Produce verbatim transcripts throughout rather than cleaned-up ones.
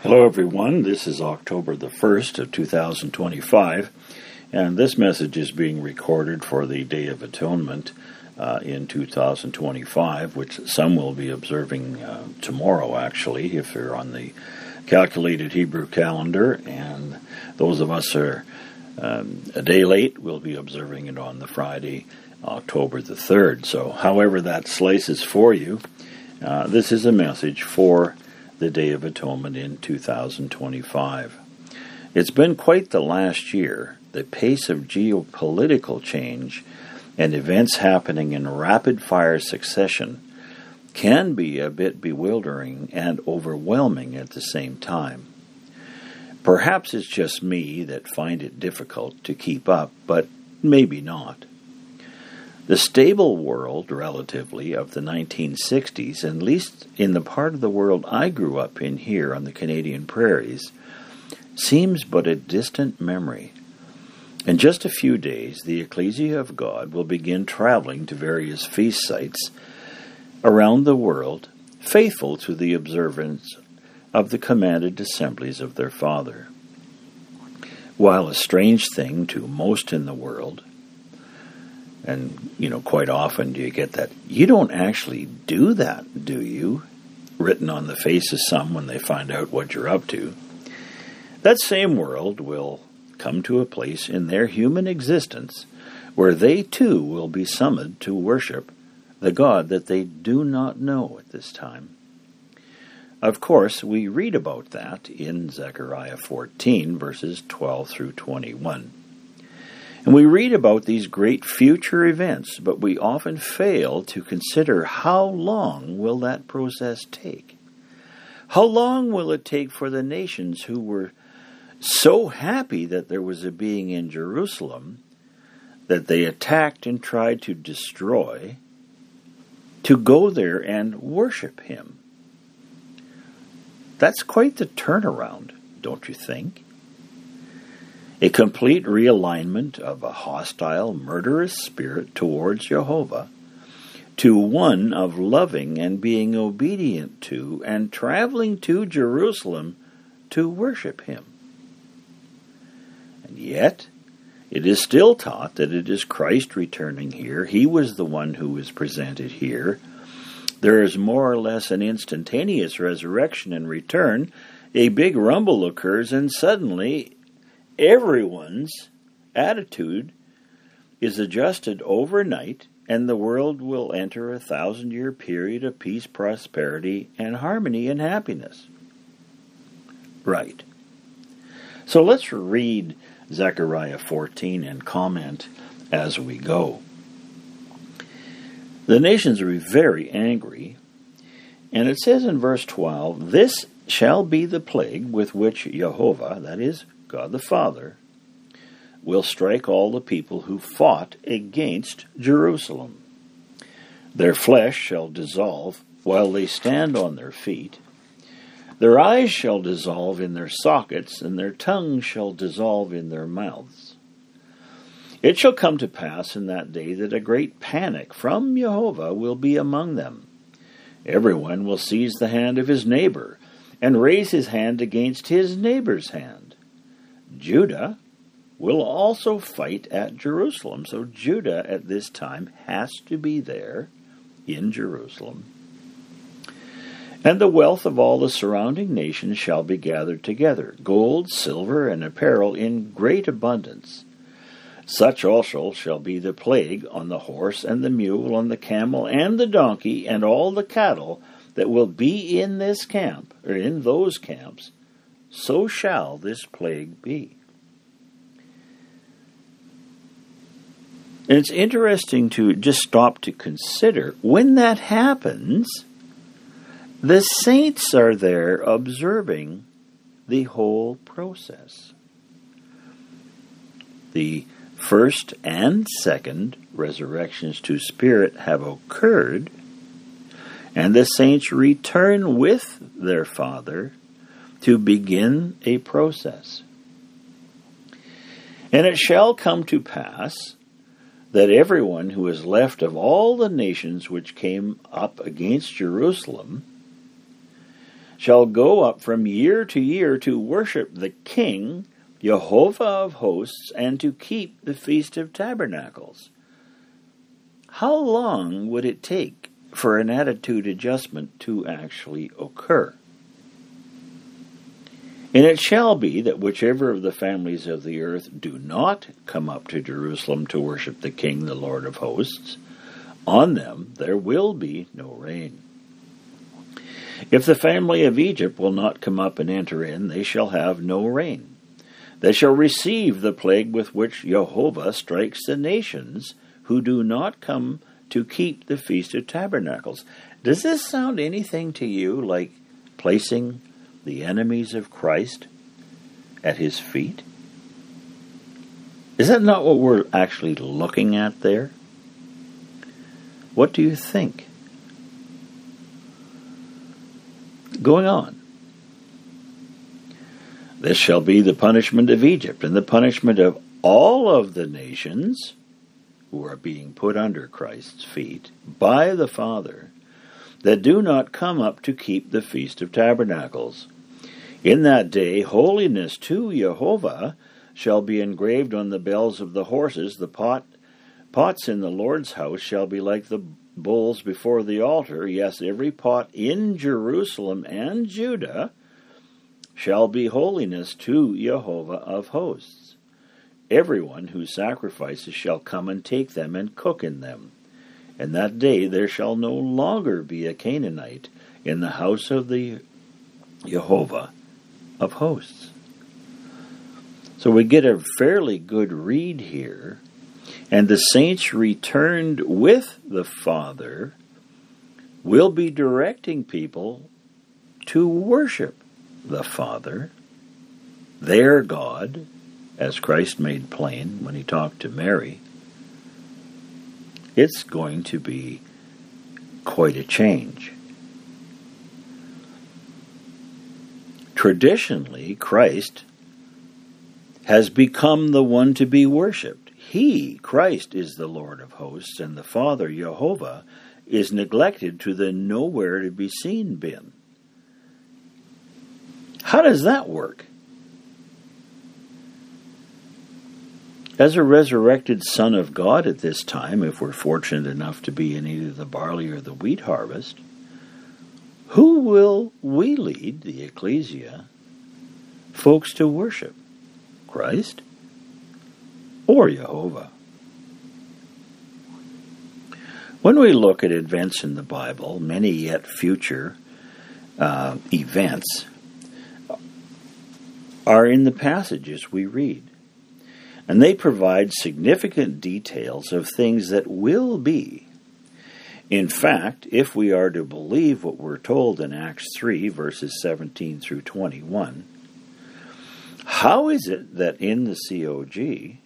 Hello everyone, this is October the first of two thousand twenty-five, and this message is being recorded for the Day of Atonement uh, in two thousand twenty-five, which some will be observing uh, tomorrow actually, if you're on the calculated Hebrew calendar, and those of us who are um, a day late will be observing it on the Friday, October the third. So however that slices for you, uh, this is a message for the Day of Atonement in two thousand twenty-five. It's been quite the last year. The pace of geopolitical change and events happening in rapid-fire succession can be a bit bewildering and overwhelming at the same time. Perhaps it's just me that find it difficult to keep up, but maybe not. The stable world, relatively, of the nineteen sixties, at least in the part of the world I grew up in here on the Canadian prairies, seems but a distant memory. In just a few days, the Ecclesia of God will begin traveling to various feast sites around the world, faithful to the observance of the commanded assemblies of their Father. While a strange thing to most in the world, and, you know, quite often do you get that, you don't actually do that, do you? Written on the face of some when they find out what you're up to. That same world will come to a place in their human existence where they too will be summoned to worship the God that they do not know at this time. Of course, we read about that in Zechariah fourteen, verses twelve through twenty-one. And we read about these great future events, but we often fail to consider how long will that process take? How long will it take for the nations who were so happy that there was a being in Jerusalem that they attacked and tried to destroy, to go there and worship him? That's quite the turnaround, don't you think? A complete realignment of a hostile, murderous spirit towards Jehovah to one of loving and being obedient to and traveling to Jerusalem to worship him. And yet, it is still taught that it is Christ returning here. He was the one who was presented here. There is more or less an instantaneous resurrection and return. A big rumble occurs, and suddenly everyone's attitude is adjusted overnight, and the world will enter a thousand-year period of peace, prosperity, and harmony and happiness. Right. So let's read Zechariah fourteen and comment as we go. The nations are very angry, and it says in verse twelve, "This shall be the plague with which Jehovah," that is, God the Father, "will strike all the people who fought against Jerusalem. Their flesh shall dissolve while they stand on their feet. Their eyes shall dissolve in their sockets, and their tongues shall dissolve in their mouths. It shall come to pass in that day that a great panic from Jehovah will be among them. Everyone will seize the hand of his neighbor, and raise his hand against his neighbor's hand. Judah will also fight at Jerusalem." So Judah at this time has to be there in Jerusalem. "And the wealth of all the surrounding nations shall be gathered together, gold, silver, and apparel in great abundance. Such also shall be the plague on the horse and the mule, on the camel and the donkey, and all the cattle that will be in this camp, or in those camps. So shall this plague be." And it's interesting to just stop to consider, when that happens, the saints are there observing the whole process. The first and second resurrections to spirit have occurred, and the saints return with their Father to begin a process. "And it shall come to pass that everyone who is left of all the nations which came up against Jerusalem shall go up from year to year to worship the King, Jehovah of hosts, and to keep the Feast of Tabernacles. How long would it take for an attitude adjustment to actually occur? And it shall be that whichever of the families of the earth do not come up to Jerusalem to worship the King, the Lord of hosts, on them there will be no rain. If the family of Egypt will not come up and enter in, they shall have no rain. They shall receive the plague with which Jehovah strikes the nations who do not come to keep the Feast of Tabernacles. Does this sound anything to you like placing the enemies of Christ at his feet? Is that not what we're actually looking at there? What do you think? Going on. This shall be the punishment of Egypt, and the punishment of all of the nations who are being put under Christ's feet by the Father, that do not come up to keep the Feast of Tabernacles. In that day, holiness to Jehovah shall be engraved on the bells of the horses. The pot, pots in the Lord's house shall be like the bowls before the altar. Yes, every pot in Jerusalem and Judah shall be holiness to Jehovah of hosts. Everyone who sacrifices shall come and take them and cook in them. And that day there shall no longer be a Canaanite in the house of the Jehovah of hosts. So we get a fairly good read here. And the saints returned with the Father will be directing people to worship the Father, their God, as Christ made plain when he talked to Mary. It's going to be quite a change. Traditionally, Christ has become the one to be worshipped. He, Christ, is the Lord of hosts, and the Father, Jehovah, is neglected to the nowhere to be seen bin. How does that work? As a resurrected Son of God at this time, if we're fortunate enough to be in either the barley or the wheat harvest, who will we lead, the ecclesia, folks to worship? Christ or Jehovah? When we look at events in the Bible, many yet future uh, events are in the passages we read. And they provide significant details of things that will be. In fact, if we are to believe what we're told in Acts three, verses seventeen through twenty-one, how is it that in the C O G,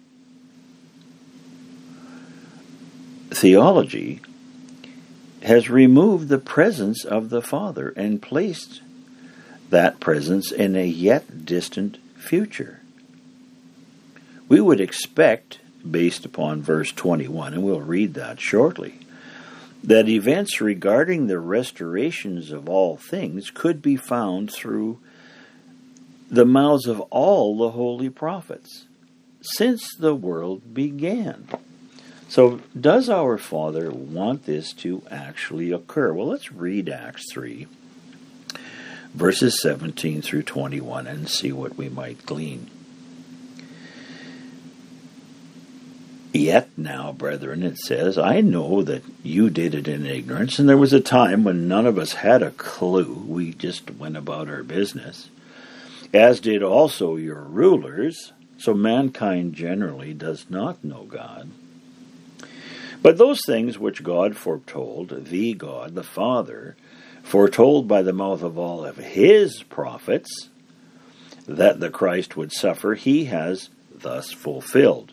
theology has removed the presence of the Father and placed that presence in a yet distant future? We would expect, based upon verse twenty-one, and we'll read that shortly, that events regarding the restorations of all things could be found through the mouths of all the holy prophets since the world began. So, does our Father want this to actually occur? Well, let's read Acts three, verses seventeen through twenty-one, and see what we might glean. Yet now, brethren, it says, I know that you did it in ignorance, and there was a time when none of us had a clue. We just went about our business, as did also your rulers. So mankind generally does not know God. But those things which God foretold, the God, the Father, foretold by the mouth of all of his prophets, that the Christ would suffer, he has thus fulfilled.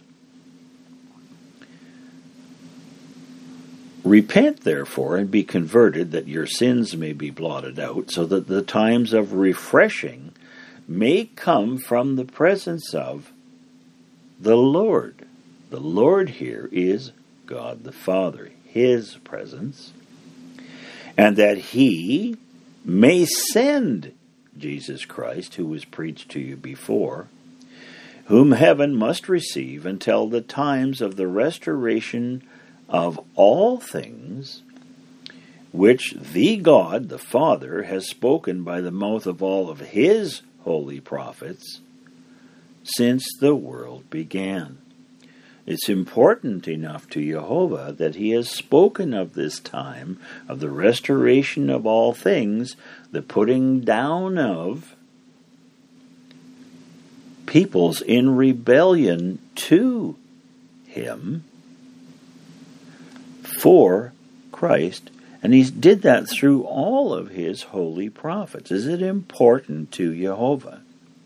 Repent, therefore, and be converted, that your sins may be blotted out, so that the times of refreshing may come from the presence of the Lord. The Lord here is God the Father, his presence, and that he may send Jesus Christ, who was preached to you before, whom heaven must receive until the times of the restoration of all things, which the God, the Father, has spoken by the mouth of all of his holy prophets since the world began. It's important enough to Jehovah that he has spoken of this time of the restoration of all things, the putting down of peoples in rebellion to him for Christ. And he did that through all of his holy prophets. Is it important to Jehovah?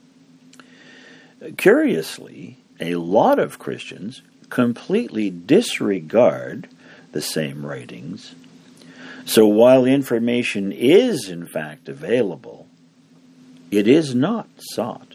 Curiously, a lot of Christians completely disregard the same writings. So while information is in fact available, it is not sought.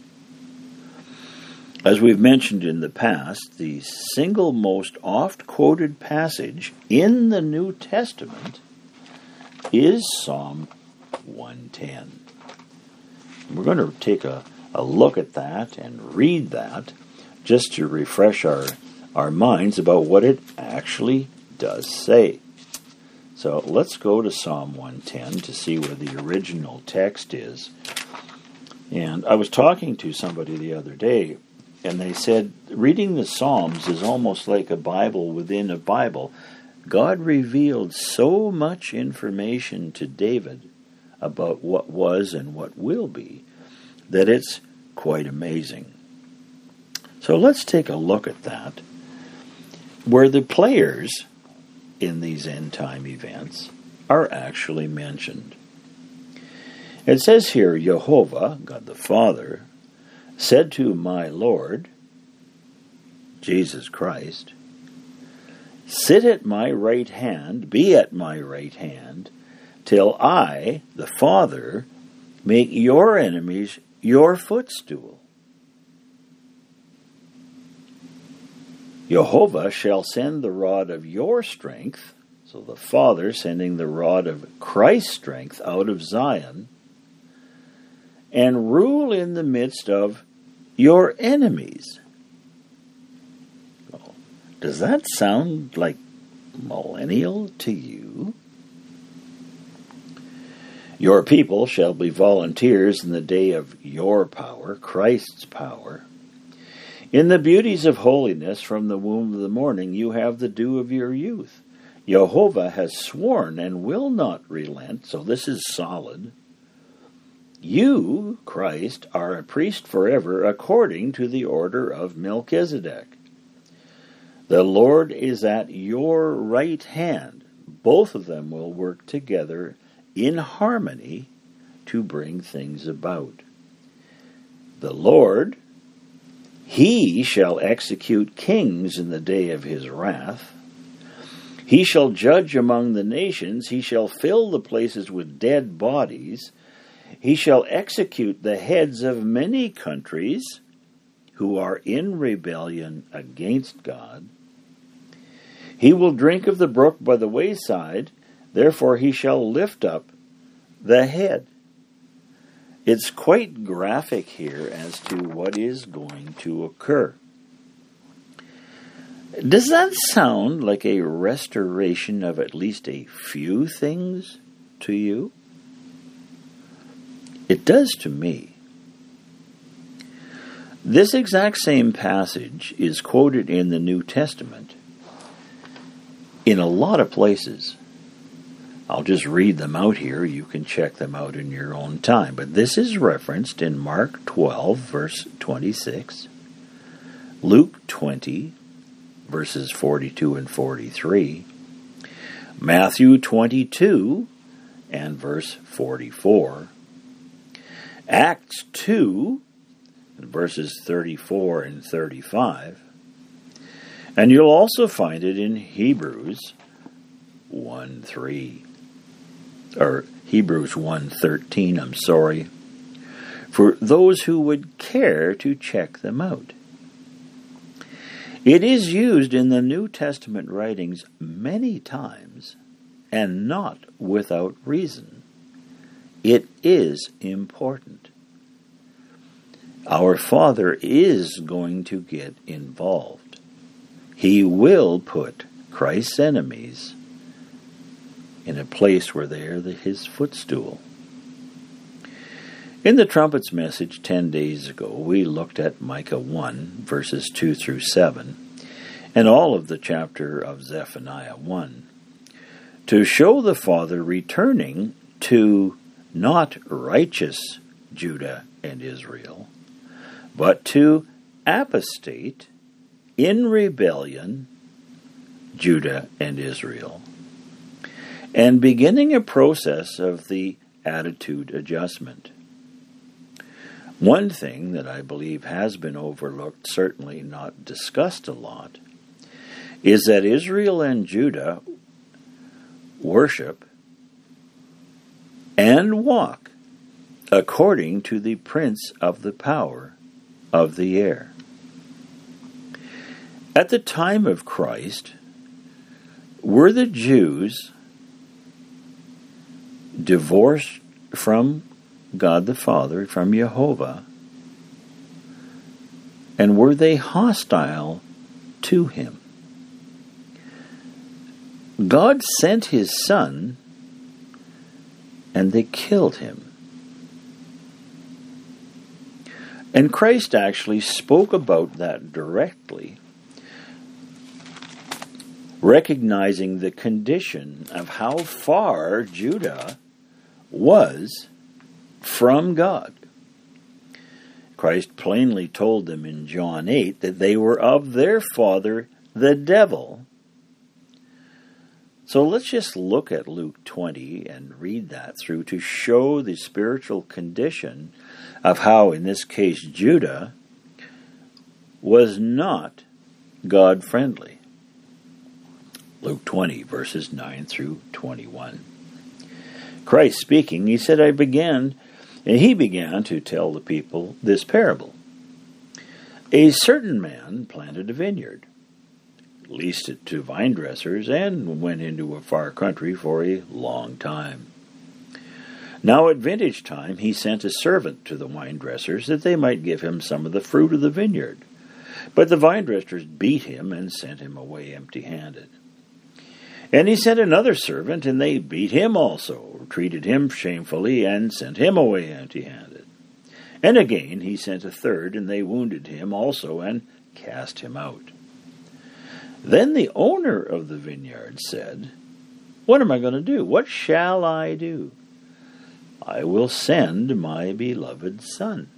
As we've mentioned in the past, the single most oft-quoted passage in the New Testament is Psalm one ten. We're going to take a, a look at that and read that just to refresh our, our minds about what it actually does say. So let's go to Psalm one ten to see where the original text is. And I was talking to somebody the other day, and they said reading the Psalms is almost like a Bible within a Bible. God revealed so much information to David about what was and what will be that it's quite amazing. So let's take a look at that, where the players in these end-time events are actually mentioned. It says here, Jehovah, God the Father, said to my Lord, Jesus Christ, sit at my right hand, be at my right hand, till I, the Father, make your enemies your footstool. Jehovah shall send the rod of your strength, so the Father sending the rod of Christ's strength out of Zion, and rule in the midst of your enemies. Does that sound like millennial to you? Your people shall be volunteers in the day of your power, Christ's power. In the beauties of holiness from the womb of the morning you have the dew of your youth. Jehovah has sworn and will not relent, so this is solid. You, Christ, are a priest forever according to the order of Melchizedek. The Lord is at your right hand. Both of them will work together in harmony to bring things about. The Lord, he shall execute kings in the day of his wrath. He shall judge among the nations. He shall fill the places with dead bodies. He shall execute the heads of many countries who are in rebellion against God. He will drink of the brook by the wayside, therefore he shall lift up the head. It's quite graphic here as to what is going to occur. Does that sound like a restoration of at least a few things to you? It does to me. This exact same passage is quoted in the New Testament in a lot of places. I'll just read them out here. You can check them out in your own time. But this is referenced in Mark twelve, verse twenty-six, Luke twenty, verses forty-two and forty-three, Matthew twenty-two and verse forty-four, Acts two, verses thirty-four and thirty-five, and you'll also find it in Hebrews one three, or Hebrews one thirteen, I'm sorry, for those who would care to check them out. It is used in the New Testament writings many times, and not without reason. It is important. Our Father is going to get involved. He will put Christ's enemies in a place where they are the, his footstool. In the trumpets message ten days ago, we looked at Micah one, verses two through seven, and all of the chapter of Zephaniah one, to show the Father returning to not righteous Judah and Israel, but to apostate, in rebellion, Judah and Israel, and beginning a process of the attitude adjustment. One thing that I believe has been overlooked, certainly not discussed a lot, is that Israel and Judah worship and walk according to the prince of the power of the air. At the time of Christ, were the Jews divorced from God the Father, from Jehovah, and were they hostile to him? God sent his Son, and they killed him. And Christ actually spoke about that directly, recognizing the condition of how far Judah was from God. Christ plainly told them in John eight that they were of their father, the devil. So let's just look at Luke twenty and read that through to show the spiritual condition of how, in this case, Judah was not God-friendly. Luke twenty, verses nine through twenty-one. Christ speaking, he said, I began, and he began to tell the people this parable. A certain man planted a vineyard, leased it to vine dressers, and went into a far country for a long time. Now at vintage time he sent a servant to the vine dressers that they might give him some of the fruit of the vineyard. But the vine dressers beat him and sent him away empty-handed. And he sent another servant, and they beat him also, treated him shamefully, and sent him away empty-handed. And again he sent a third, and they wounded him also, and cast him out. Then the owner of the vineyard said, What am I going to do? What shall I do? I will send my beloved son.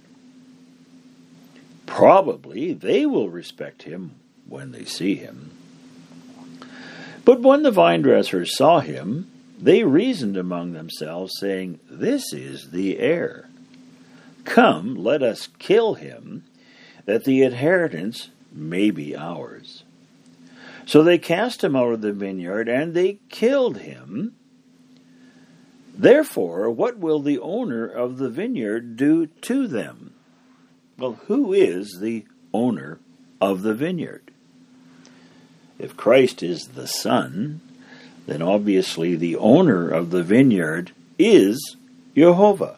Probably they will respect him when they see him. But when the vine dressers saw him, they reasoned among themselves, saying, This is the heir. Come, let us kill him, that the inheritance may be ours. So they cast him out of the vineyard, and they killed him. Therefore, what will the owner of the vineyard do to them? Well, who is the owner of the vineyard? If Christ is the Son, then obviously the owner of the vineyard is Jehovah.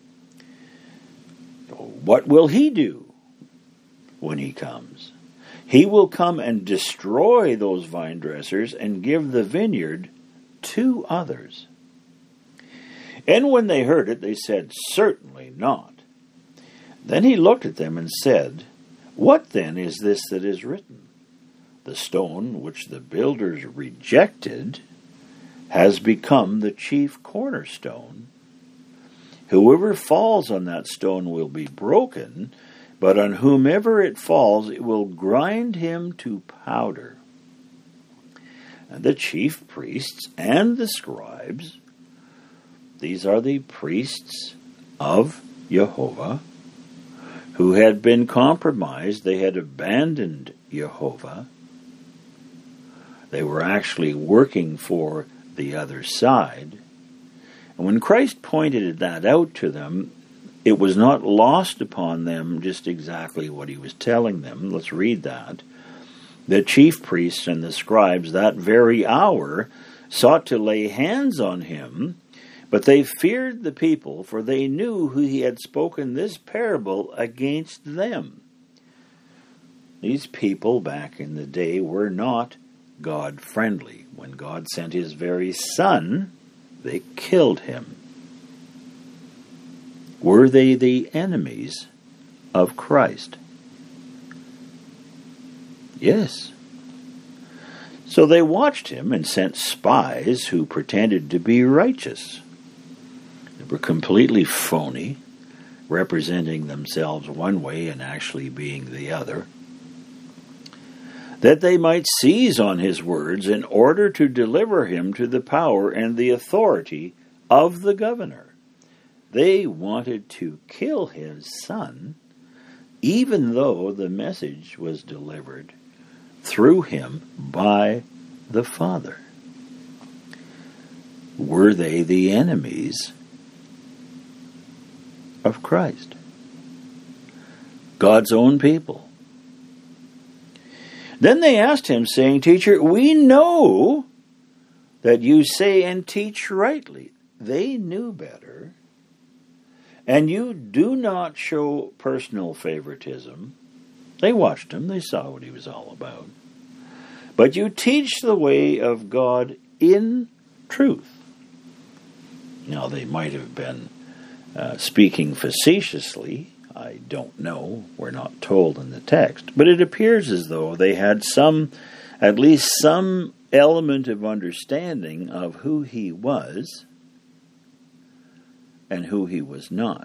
What will he do when he comes? He will come and destroy those vine dressers and give the vineyard to others. And when they heard it, they said, Certainly not. Then he looked at them and said, What then is this that is written? The stone which the builders rejected has become the chief cornerstone. Whoever falls on that stone will be broken, but on whomever it falls, it will grind him to powder. And the chief priests and the scribes, these are the priests of Jehovah, who had been compromised. They had abandoned Jehovah. They were actually working for the other side. And when Christ pointed that out to them, it was not lost upon them just exactly what he was telling them. Let's read that. The chief priests and the scribes that very hour sought to lay hands on him, But they feared the people, for they knew who he had spoken this parable against them. These people back in the day were not God-friendly. When God sent his very Son, they killed him. Were they the enemies of Christ? Yes. So they watched him and sent spies who pretended to be righteous. They were completely phony, representing themselves one way and actually being the other, that they might seize on his words in order to deliver him to the power and the authority of the governor. They wanted to kill his Son, even though the message was delivered through him by the Father. Were they the enemies of Christ? God's own people. Then they asked him, saying, Teacher, we know that you say and teach rightly. They knew better. And you do not show personal favoritism. They watched him. They saw what he was all about. But you teach the way of God in truth. Now, they might have been uh, speaking facetiously. I don't know. We're not told in the text. But it appears as though they had some, at least some element of understanding of who he was and who he was not.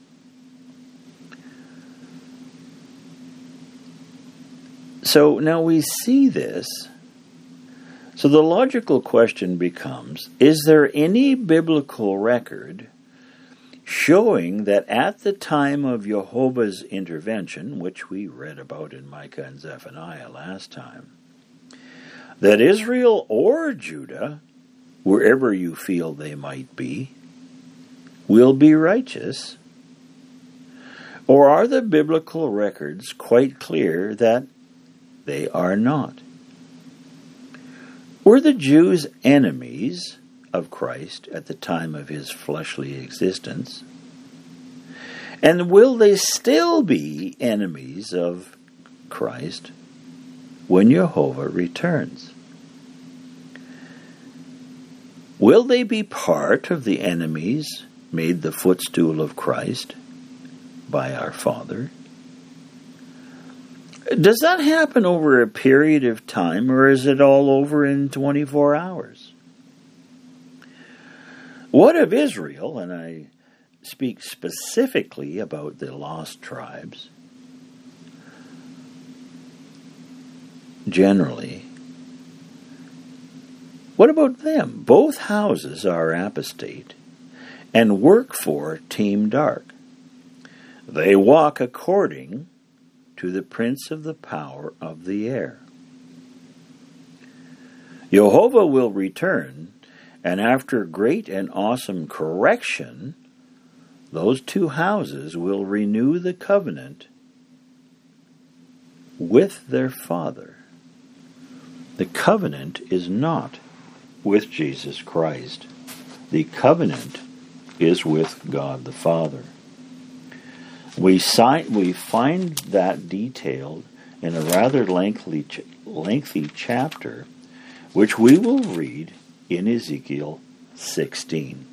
So now we see this. So the logical question becomes, is there any biblical record showing that at the time of Jehovah's intervention, which we read about in Micah and Zephaniah last time, that Israel or Judah, wherever you feel they might be, will be righteous? Or are the biblical records quite clear that they are not? Were the Jews enemies of Christ at the time of his fleshly existence? And will they still be enemies of Christ when Jehovah returns? Will they be part of the enemies made the footstool of Christ by our Father? Does that happen over a period of time, or is it all over in twenty-four hours? What of Israel, and I speak specifically about the lost tribes, generally, what about them? Both houses are apostate and work for Team Dark. They walk according to the prince of the power of the air. Jehovah will return, and after great and awesome correction, those two houses will renew the covenant with their Father. The covenant is not with Jesus Christ. The covenant is with God the Father. We, sign, we find that detailed in a rather lengthy, lengthy chapter, which we will read in Ezekiel sixteen.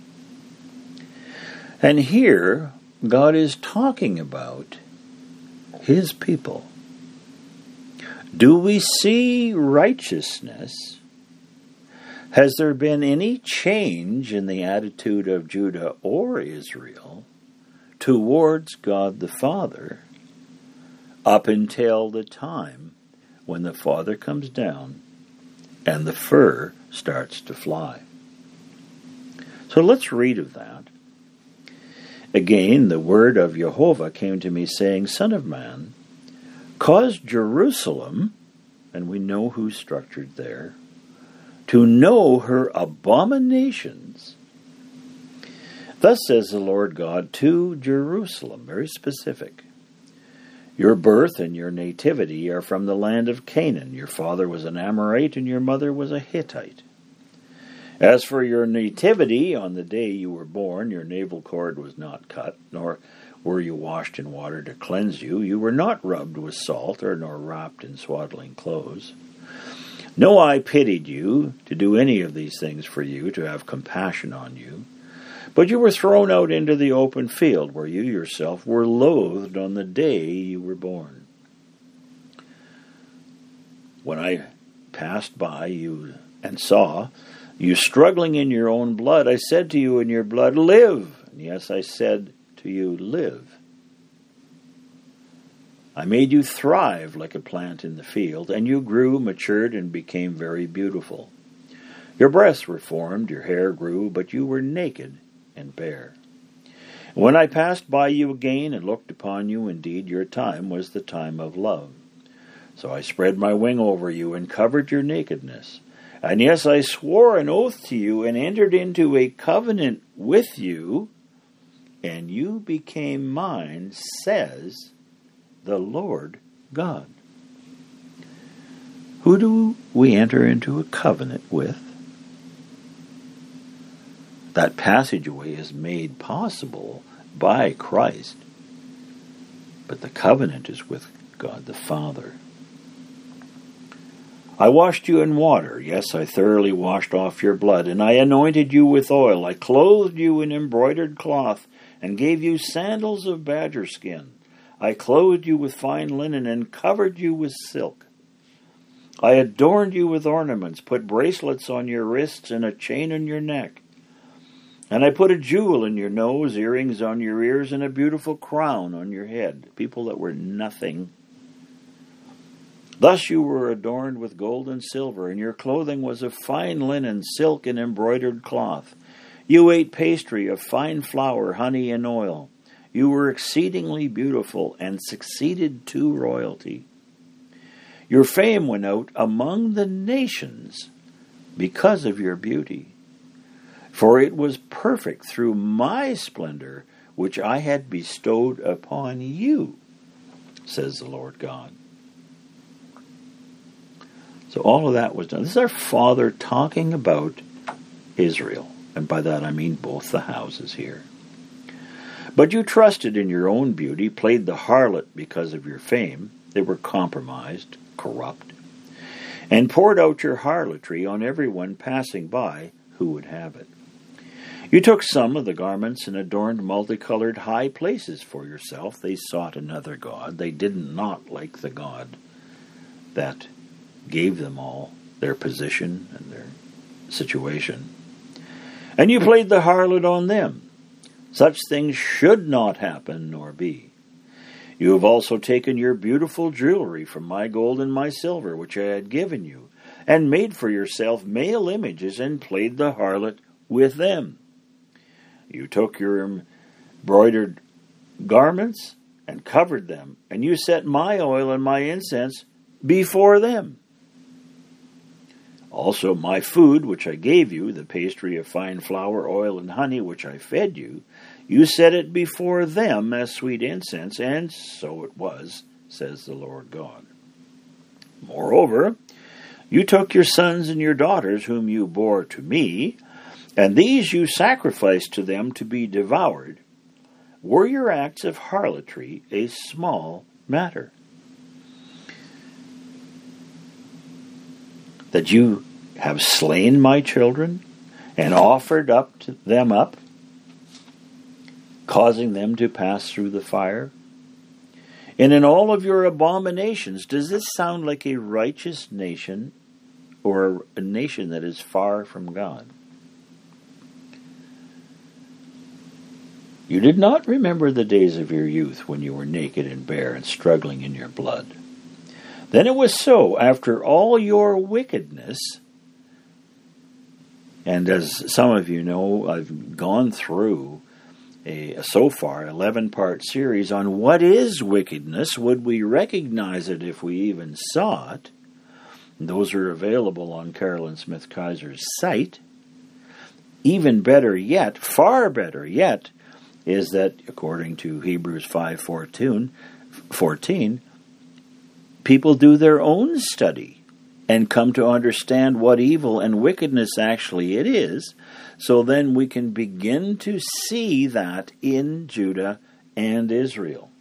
And here, God is talking about his people. Do we see righteousness? Has there been any change in the attitude of Judah or Israel towards God the Father up until the time when the Father comes down and the fur starts to fly? So let's read of that. Again, the word of Jehovah came to me, saying, Son of man, cause Jerusalem, and we know who's structured there, to know her abominations. Thus says the Lord God to Jerusalem, very specific. Your birth and your nativity are from the land of Canaan. Your father was an Amorite and your mother was a Hittite. As for your nativity, on the day you were born, your navel cord was not cut, nor were you washed in water to cleanse you. You were not rubbed with salt, or nor wrapped in swaddling clothes. No eye pitied you to do any of these things for you, to have compassion on you. But you were thrown out into the open field, where you yourself were loathed on the day you were born. When I passed by you and saw you struggling in your own blood, I said to you in your blood, live. And yes, I said to you, live. I made you thrive like a plant in the field, and you grew, matured, and became very beautiful. Your breasts were formed, your hair grew, but you were naked and bare. When I passed by you again and looked upon you, indeed your time was the time of love. So I spread my wing over you and covered your nakedness. And yes, I swore an oath to you and entered into a covenant with you, and you became mine, says the Lord God. Who do we enter into a covenant with? That passageway is made possible by Christ, but the covenant is with God the Father. I washed you in water. Yes, I thoroughly washed off your blood, and I anointed you with oil. I clothed you in embroidered cloth, and gave you sandals of badger skin. I clothed you with fine linen, and covered you with silk. I adorned you with ornaments, put bracelets on your wrists, and a chain on your neck. And I put a jewel in your nose, earrings on your ears, and a beautiful crown on your head. People that were nothing. Thus you were adorned with gold and silver, and your clothing was of fine linen, silk, and embroidered cloth. You ate pastry of fine flour, honey, and oil. You were exceedingly beautiful, and succeeded to royalty. Your fame went out among the nations because of your beauty. For it was perfect through my splendor, which I had bestowed upon you, says the Lord God. So all of that was done. This is our Father talking about Israel. And by that I mean both the houses here. But you trusted in your own beauty, played the harlot because of your fame. They were compromised, corrupt, and poured out your harlotry on everyone passing by who would have it. You took some of the garments and adorned multicolored high places for yourself. They sought another god. They did not like the God that gave them all their position and their situation. And you played the harlot on them. Such things should not happen nor be. You have also taken your beautiful jewelry from my gold and my silver, which I had given you, and made for yourself male images and played the harlot with them. You took your embroidered garments and covered them, and you set my oil and my incense before them. Also my food, which I gave you, the pastry of fine flour, oil, and honey, which I fed you, you set it before them as sweet incense, and so it was, says the Lord God. Moreover, you took your sons and your daughters, whom you bore to me, and these you sacrificed to them to be devoured. Were your acts of harlotry a small matter? That you have slain my children and offered up to them up, causing them to pass through the fire? And in all of your abominations, does this sound like a righteous nation or a nation that is far from God? You did not remember the days of your youth when you were naked and bare and struggling in your blood. Then it was so, after all your wickedness, and as some of you know, I've gone through a, a so far eleven-part series on what is wickedness. Would we recognize it if we even saw it? And those are available on Carolyn Smith Kaiser's site. Even better yet, far better yet, is that according to Hebrews five fourteen, people do their own study and come to understand what evil and wickedness actually it is, so then we can begin to see that in Judah and Israel.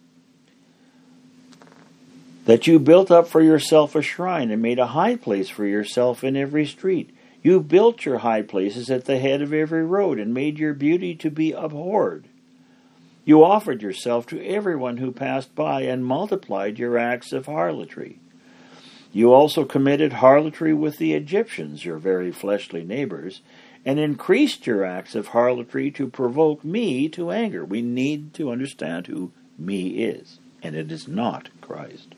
That you built up for yourself a shrine and made a high place for yourself in every street. You built your high places at the head of every road and made your beauty to be abhorred. You offered yourself to everyone who passed by and multiplied your acts of harlotry. You also committed harlotry with the Egyptians, your very fleshly neighbors, and increased your acts of harlotry to provoke me to anger. We need to understand who me is, and it is not Christ.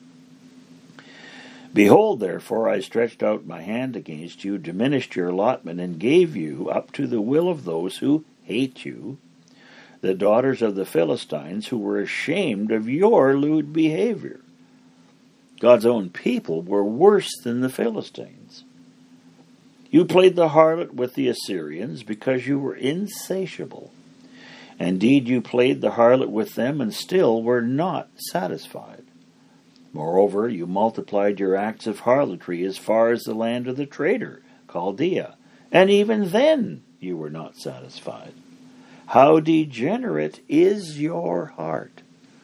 Behold, therefore, I stretched out my hand against you, diminished your allotment, and gave you up to the will of those who hate you, the daughters of the Philistines, who were ashamed of your lewd behavior. God's own people were worse than the Philistines. You played the harlot with the Assyrians because you were insatiable. Indeed, you played the harlot with them and still were not satisfied. Moreover, you multiplied your acts of harlotry as far as the land of the traitor, Chaldea, and even then you were not satisfied. How degenerate is your heart!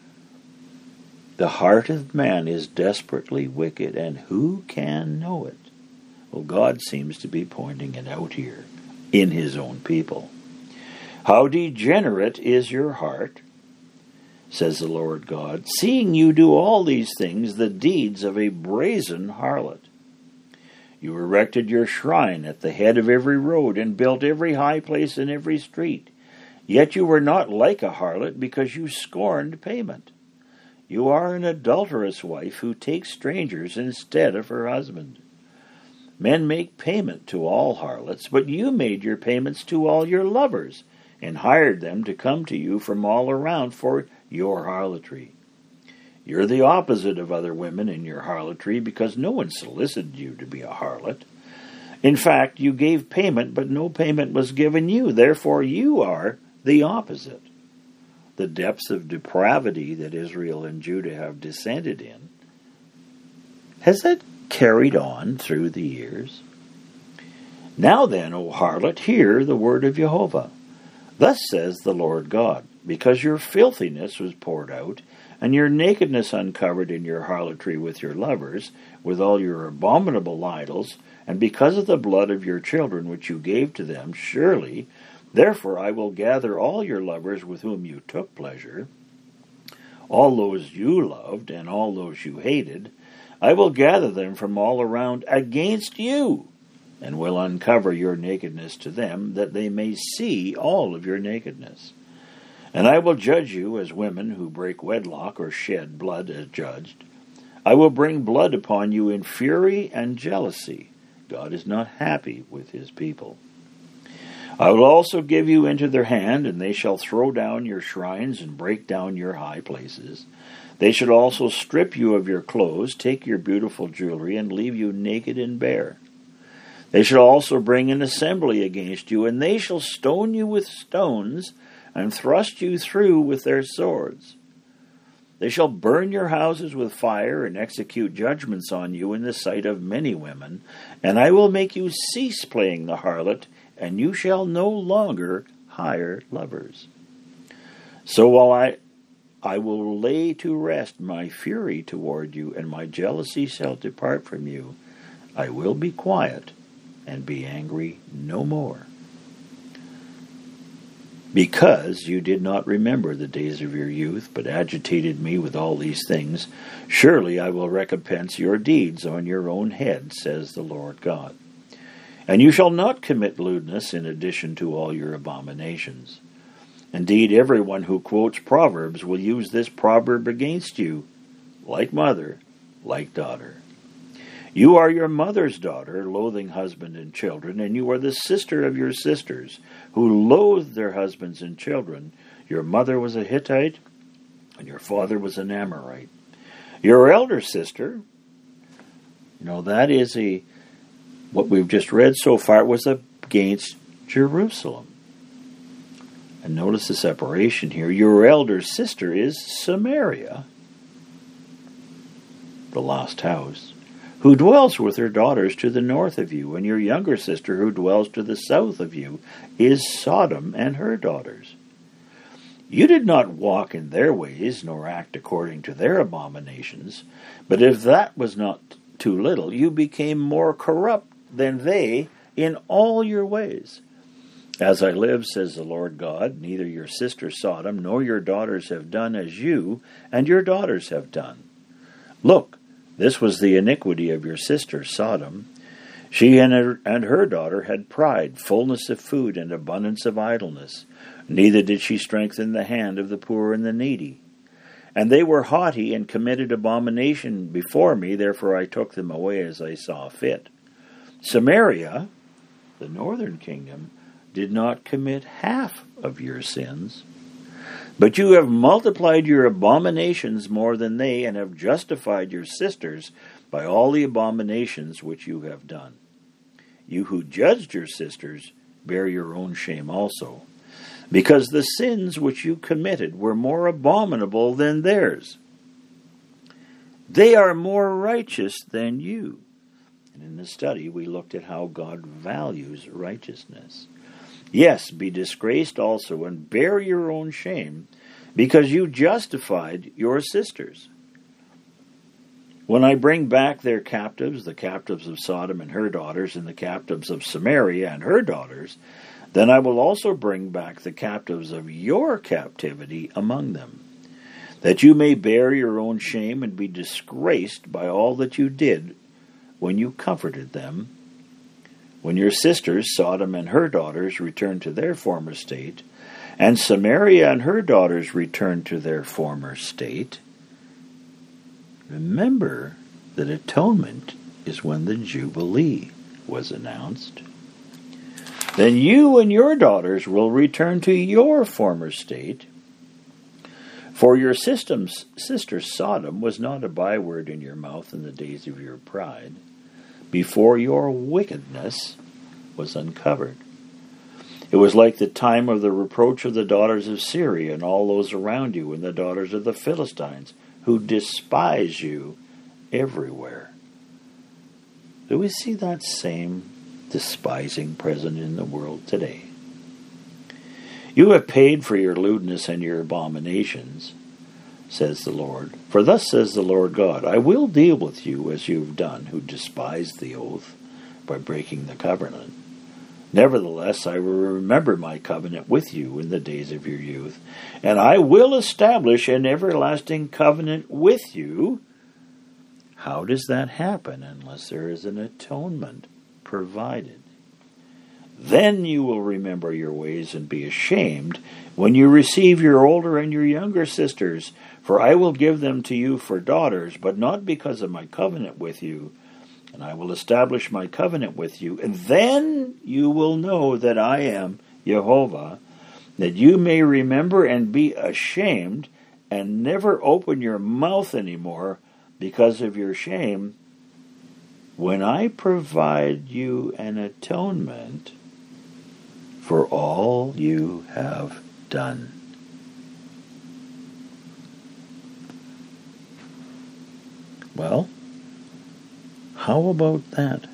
The heart of man is desperately wicked, and who can know it? Well, God seems to be pointing it out here in his own people. How degenerate is your heart, says the Lord God, seeing you do all these things, the deeds of a brazen harlot. You erected your shrine at the head of every road and built every high place in every street. Yet you were not like a harlot because you scorned payment. You are an adulterous wife who takes strangers instead of her husband. Men make payment to all harlots, but you made your payments to all your lovers and hired them to come to you from all around for your harlotry. You're the opposite of other women in your harlotry because no one solicited you to be a harlot. In fact, you gave payment, but no payment was given you. Therefore, you are the opposite. The depths of depravity that Israel and Judah have descended in, has that carried on through the years? Now then, O harlot, hear the word of Jehovah. Thus says the Lord God, because your filthiness was poured out, and your nakedness uncovered in your harlotry with your lovers, with all your abominable idols, and because of the blood of your children which you gave to them, surely, therefore I will gather all your lovers with whom you took pleasure, all those you loved, and all those you hated, I will gather them from all around against you, and will uncover your nakedness to them, that they may see all of your nakedness. And I will judge you as women who break wedlock or shed blood as judged. I will bring blood upon you in fury and jealousy. God is not happy with his people. I will also give you into their hand, and they shall throw down your shrines and break down your high places. They shall also strip you of your clothes, take your beautiful jewelry, and leave you naked and bare. They shall also bring an assembly against you, and they shall stone you with stones, and thrust you through with their swords. They shall burn your houses with fire, and execute judgments on you in the sight of many women, and I will make you cease playing the harlot, and you shall no longer hire lovers. So while I I will lay to rest my fury toward you, and my jealousy shall depart from you, I will be quiet and be angry no more. Because you did not remember the days of your youth, but agitated me with all these things, surely I will recompense your deeds on your own head, says the Lord God. And you shall not commit lewdness in addition to all your abominations. Indeed, everyone who quotes Proverbs will use this proverb against you, like mother, like daughter. You are your mother's daughter, loathing husband and children, and you are the sister of your sisters, who loathed their husbands and children. Your mother was a Hittite, and your father was an Amorite. Your elder sister, you know, that is a, what we've just read so far, was against Jerusalem. And notice the separation here. Your elder sister is Samaria, the lost house, who dwells with her daughters to the north of you, and your younger sister who dwells to the south of you is Sodom and her daughters. You did not walk in their ways, nor act according to their abominations, but if that was not too little, you became more corrupt than they in all your ways. As I live, says the Lord God, neither your sister Sodom nor your daughters have done as you and your daughters have done. Look, this was the iniquity of your sister Sodom. She and her, and her daughter had pride, fullness of food, and abundance of idleness. Neither did she strengthen the hand of the poor and the needy. And they were haughty and committed abomination before me, therefore I took them away as I saw fit. Samaria, the northern kingdom, did not commit half of your sins. But you have multiplied your abominations more than they, and have justified your sisters by all the abominations which you have done. You who judged your sisters bear your own shame also, because the sins which you committed were more abominable than theirs. They are more righteous than you. And in the study, we looked at how God values righteousness. Yes, be disgraced also, and bear your own shame, because you justified your sisters. When I bring back their captives, the captives of Sodom and her daughters, and the captives of Samaria and her daughters, then I will also bring back the captives of your captivity among them, that you may bear your own shame and be disgraced by all that you did when you comforted them. When your sisters, Sodom and her daughters, return to their former state, and Samaria and her daughters return to their former state, remember that atonement is when the Jubilee was announced. Then you and your daughters will return to your former state, for your system's, sister Sodom was not a byword in your mouth in the days of your pride, before your wickedness was uncovered. It was like the time of the reproach of the daughters of Syria and all those around you, and the daughters of the Philistines, who despise you everywhere. Do we see that same despising present in the world today? You have paid for your lewdness and your abominations, says the Lord. For thus says the Lord God, I will deal with you as you have done, who despised the oath by breaking the covenant. Nevertheless, I will remember my covenant with you in the days of your youth, and I will establish an everlasting covenant with you. How does that happen unless there is an atonement provided? Then you will remember your ways and be ashamed when you receive your older and your younger sisters, for I will give them to you for daughters, but not because of my covenant with you. And I will establish my covenant with you, and then you will know that I am Jehovah, that you may remember and be ashamed, and never open your mouth anymore because of your shame, when I provide you an atonement for all you have done. Well, how about that?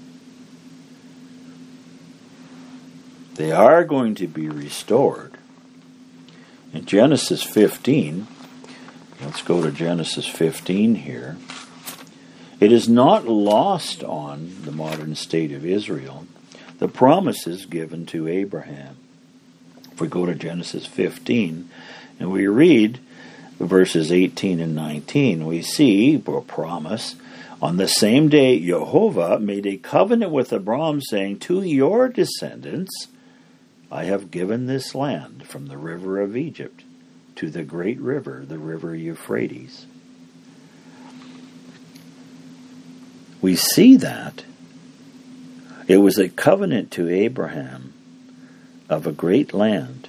They are going to be restored. In Genesis fifteen, let's go to Genesis fifteen here. It is not lost on the modern state of Israel the promises given to Abraham. If we go to Genesis fifteen and we read verses eighteen and nineteen, we see a promise. On the same day, Jehovah made a covenant with Abram, saying, to your descendants I have given this land, from the river of Egypt to the great river, the river Euphrates. We see that it was a covenant to Abraham of a great land.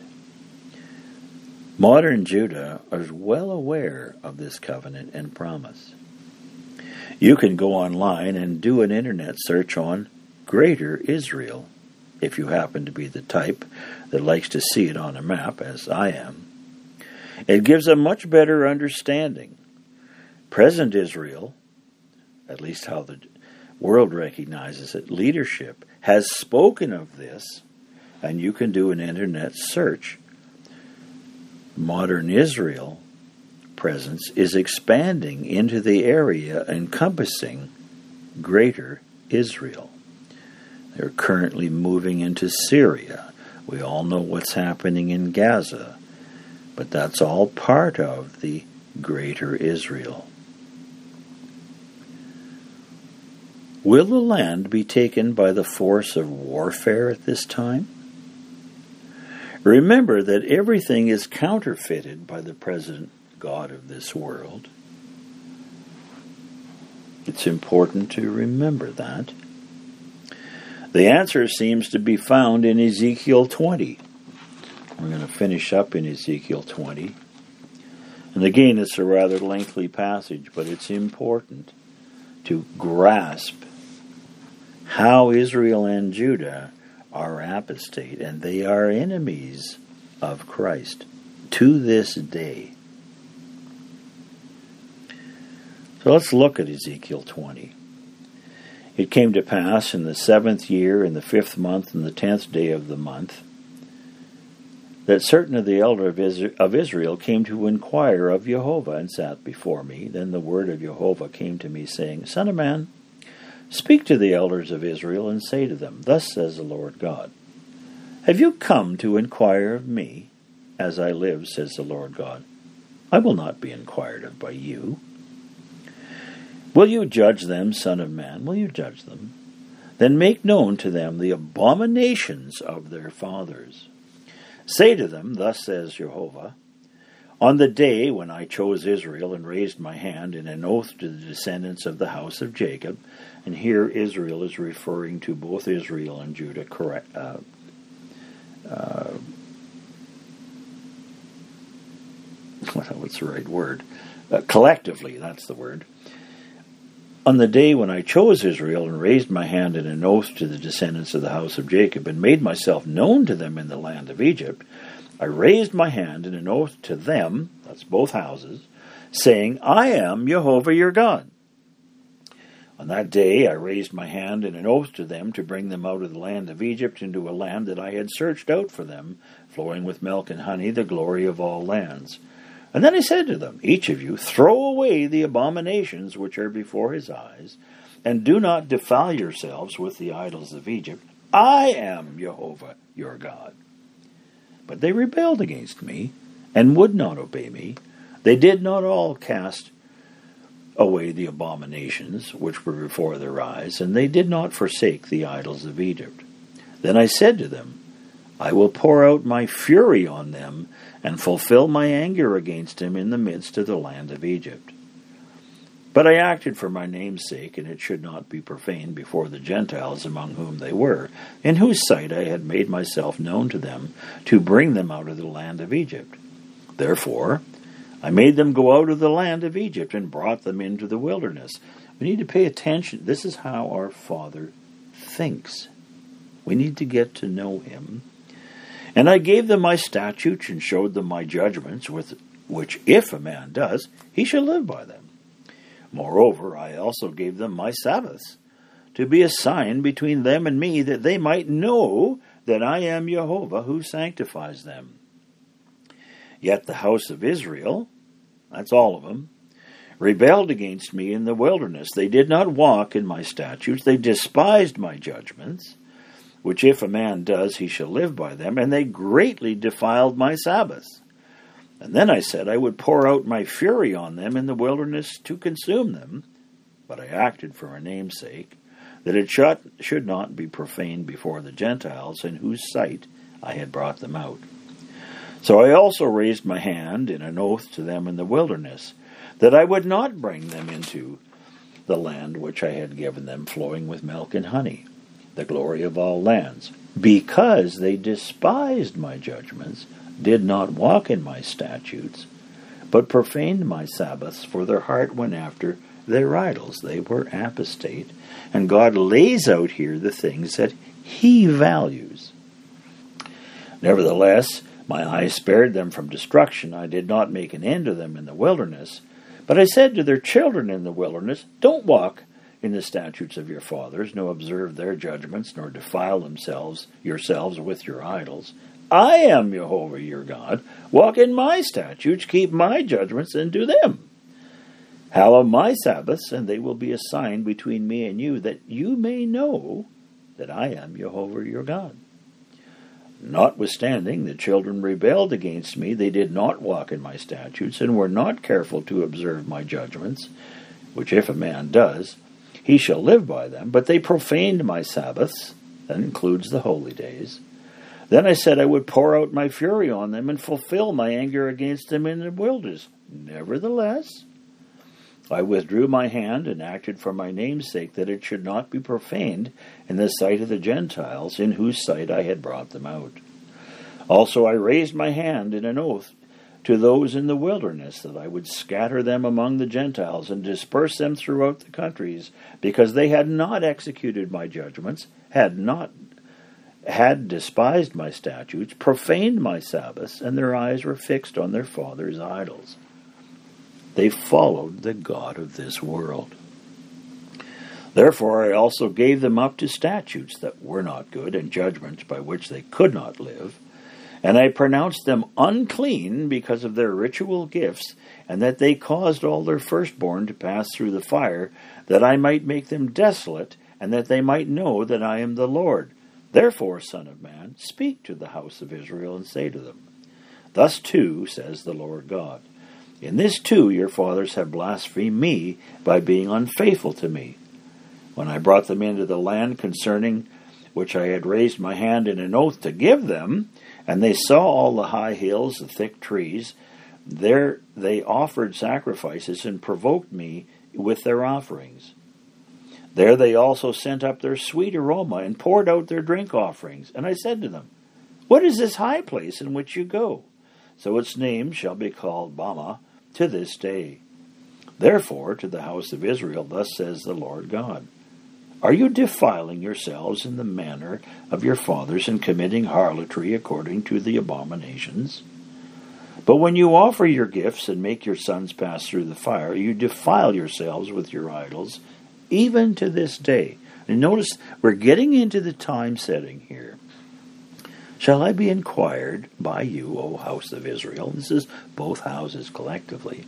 Modern Judah is well aware of this covenant and promise. You can go online and do an internet search on Greater Israel, if you happen to be the type that likes to see it on a map, as I am. It gives a much better understanding. Present Israel, at least how the world recognizes it. Leadership has spoken of this, and you can do an internet search. Modern Israel presence is expanding into the area encompassing Greater Israel. They're currently moving into Syria. We all know what's happening in Gaza, but that's all part of the Greater Israel. Will the land be taken by the force of warfare at this time? Remember that everything is counterfeited by the present God of this world. It's important to remember that. The answer seems to be found in Ezekiel twenty. We're going to finish up in Ezekiel twenty. And again, it's a rather lengthy passage, but it's important to grasp how Israel and Judah are apostate, and they are enemies of Christ to this day. So let's look at Ezekiel twenty. It came to pass in the seventh year, in the fifth month, and the tenth day of the month, that certain of the elders of Israel came to inquire of Jehovah, and sat before me. Then the word of Jehovah came to me, saying, Son of man, speak to the elders of Israel, and say to them, Thus says the Lord God, Have you come to inquire of me? As I live, says the Lord God, I will not be inquired of by you. Will you judge them, son of man? Will you judge them? Then make known to them the abominations of their fathers. Say to them, Thus says Jehovah, On the day when I chose Israel and raised my hand in an oath to the descendants of the house of Jacob, and here Israel is referring to both Israel and Judah, correct? Uh, uh, what's the right word? Uh, collectively, that's the word. On the day when I chose Israel and raised my hand in an oath to the descendants of the house of Jacob and made myself known to them in the land of Egypt, I raised my hand in an oath to them, that's both houses, saying, I am Jehovah your God. On that day I raised my hand in an oath to them to bring them out of the land of Egypt into a land that I had searched out for them, flowing with milk and honey, the glory of all lands. And then I said to them, Each of you throw away the abominations which are before his eyes, and do not defile yourselves with the idols of Egypt. I am Jehovah your God. But they rebelled against me, and would not obey me. They did not all cast away the abominations which were before their eyes, and they did not forsake the idols of Egypt. Then I said to them, I will pour out my fury on them, and fulfill my anger against him in the midst of the land of Egypt. But I acted for my name's sake, and it should not be profaned before the Gentiles among whom they were, in whose sight I had made myself known to them, to bring them out of the land of Egypt. Therefore, I made them go out of the land of Egypt, and brought them into the wilderness. We need to pay attention. This is how our Father thinks. We need to get to know him. And I gave them my statutes and showed them my judgments, with which if a man does, he shall live by them. Moreover, I also gave them my Sabbaths, to be a sign between them and me, that they might know that I am Jehovah who sanctifies them. Yet the house of Israel, that's all of them, rebelled against me in the wilderness. They did not walk in my statutes, they despised my judgments, which if a man does, he shall live by them, and they greatly defiled my Sabbaths. And then I said I would pour out my fury on them in the wilderness to consume them, but I acted for a name's sake, that it should, should not be profaned before the Gentiles, in whose sight I had brought them out. So I also raised my hand in an oath to them in the wilderness, that I would not bring them into the land which I had given them, flowing with milk and honey, the glory of all lands, because they despised my judgments, did not walk in my statutes, but profaned my Sabbaths, for their heart went after their idols. They were apostate, and God lays out here the things that he values. Nevertheless, my eye spared them from destruction. I did not make an end of them in the wilderness, but I said to their children in the wilderness, Don't walk in the statutes of your fathers, nor observe their judgments, nor defile themselves yourselves with your idols. I am Jehovah your God. Walk in my statutes, keep my judgments, and do them. Hallow my Sabbaths, and they will be a sign between me and you, that you may know that I am Jehovah your God. Notwithstanding, the children rebelled against me. They did not walk in my statutes, and were not careful to observe my judgments, which if a man does, he shall live by them. But they profaned my Sabbaths, that includes the holy days. Then I said I would pour out my fury on them and fulfill my anger against them in the wilderness. Nevertheless, I withdrew my hand and acted for my name's sake, that it should not be profaned in the sight of the Gentiles, in whose sight I had brought them out. Also I raised my hand in an oath to those in the wilderness, that I would scatter them among the Gentiles and disperse them throughout the countries, because they had not executed my judgments, had not had despised my statutes, profaned my Sabbaths, and their eyes were fixed on their fathers' idols. They followed the god of this world. Therefore I also gave them up to statutes that were not good, and judgments by which they could not live. And I pronounced them unclean because of their ritual gifts, and that they caused all their firstborn to pass through the fire, that I might make them desolate, and that they might know that I am the Lord. Therefore, Son of man, speak to the house of Israel, and say to them, Thus too says the Lord God, In this too your fathers have blasphemed me by being unfaithful to me. When I brought them into the land concerning which I had raised my hand in an oath to give them, and they saw all the high hills, the thick trees, there they offered sacrifices and provoked me with their offerings. There they also sent up their sweet aroma and poured out their drink offerings. And I said to them, What is this high place in which you go? So its name shall be called Bama to this day. Therefore, to the house of Israel, thus says the Lord God, Are you defiling yourselves in the manner of your fathers, and committing harlotry according to the abominations? But when you offer your gifts and make your sons pass through the fire, you defile yourselves with your idols, even to this day. And notice, we're getting into the time setting here. Shall I be inquired by you, O house of Israel? This is both houses collectively.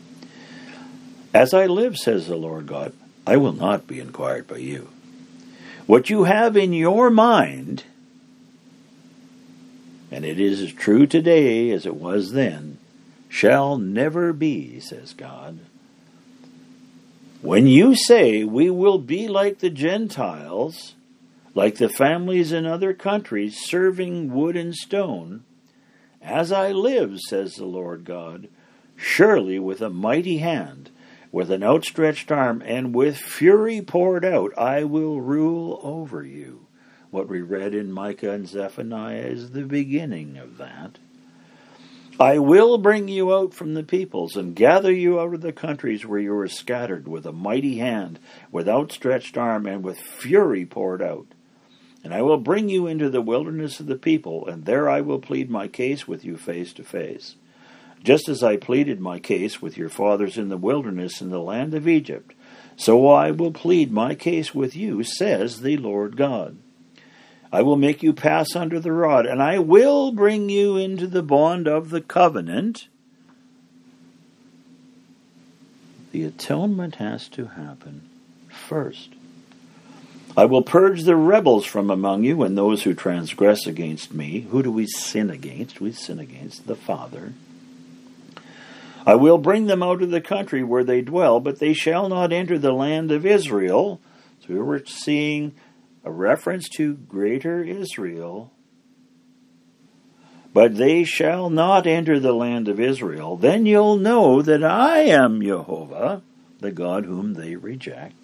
As I live, says the Lord God, I will not be inquired by you. What you have in your mind, and it is as true today as it was then, shall never be, says God. When you say, we will be like the Gentiles, like the families in other countries, serving wood and stone, as I live, says the Lord God, surely with a mighty hand, with an outstretched arm, and with fury poured out, I will rule over you. What we read in Micah and Zephaniah is the beginning of that. I will bring you out from the peoples, and gather you out of the countries where you were scattered, with a mighty hand, with outstretched arm, and with fury poured out. And I will bring you into the wilderness of the people, and there I will plead my case with you face to face. Just as I pleaded my case with your fathers in the wilderness in the land of Egypt, so I will plead my case with you, says the Lord God. I will make you pass under the rod, and I will bring you into the bond of the covenant. The atonement has to happen first. I will purge the rebels from among you, and those who transgress against me. Who do we sin against? We sin against the Father. I will bring them out of the country where they dwell, but they shall not enter the land of Israel. So we're seeing a reference to greater Israel. But they shall not enter the land of Israel. Then you'll know that I am Jehovah, the God whom they reject.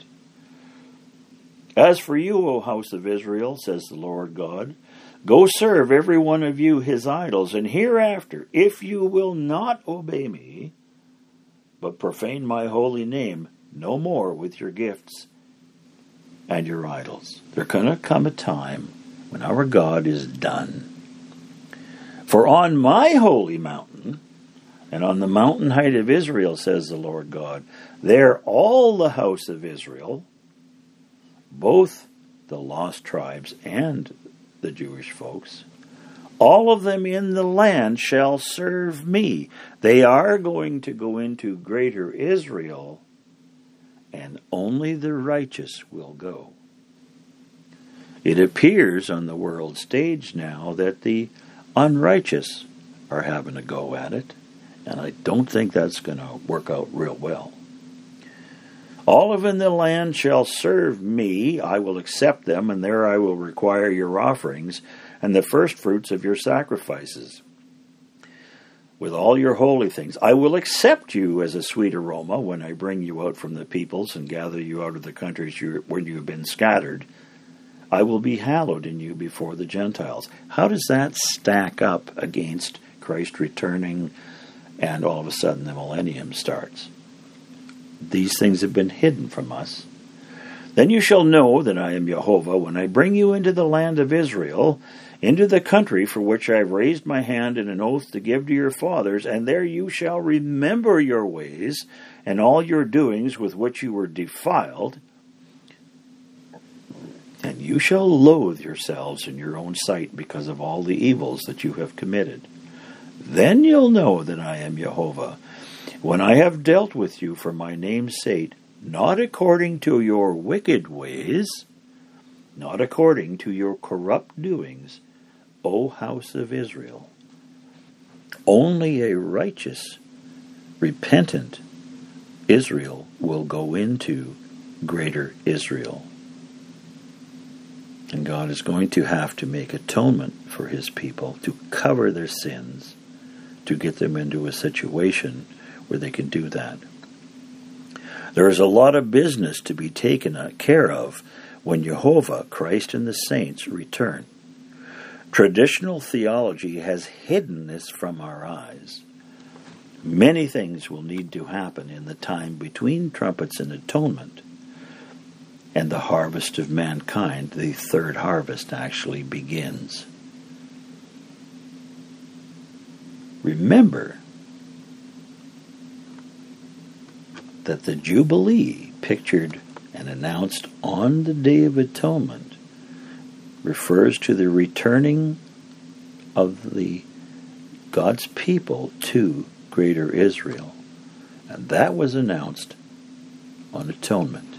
As for you, O house of Israel, says the Lord God, go serve every one of you his idols, and hereafter, if you will not obey me, but profane my holy name, no more with your gifts and your idols. There going to come a time when our God is done. For on my holy mountain, and on the mountain height of Israel, says the Lord God, there all the house of Israel both the lost tribes and the Jewish folks, all of them in the land shall serve me. They are going to go into greater Israel, and only the righteous will go. It appears on the world stage now that the unrighteous are having a go at it, and I don't think that's going to work out real well. All of in the land shall serve me. I will accept them, and there I will require your offerings and the first fruits of your sacrifices. With all your holy things, I will accept you as a sweet aroma when I bring you out from the peoples and gather you out of the countries where you have been scattered. I will be hallowed in you before the Gentiles. How does that stack up against Christ returning and all of a sudden the millennium starts? These things have been hidden from us. Then you shall know that I am Jehovah when I bring you into the land of Israel, into the country for which I have raised my hand in an oath to give to your fathers, and there you shall remember your ways and all your doings with which you were defiled, and you shall loathe yourselves in your own sight because of all the evils that you have committed. Then you'll know that I am Jehovah, when I have dealt with you for my name's sake, not according to your wicked ways, not according to your corrupt doings, O house of Israel. Only a righteous, repentant Israel will go into greater Israel. And God is going to have to make atonement for his people, to cover their sins, to get them into a situation where they can do that. There is a lot of business to be taken care of when Jehovah, Christ, and the saints return. Traditional theology has hidden this from our eyes. Many things will need to happen in the time between trumpets and atonement, and the harvest of mankind, the third harvest, actually begins. Remember that the Jubilee, pictured and announced on the Day of Atonement, refers to the returning of the God's people to greater Israel. And that was announced on Atonement.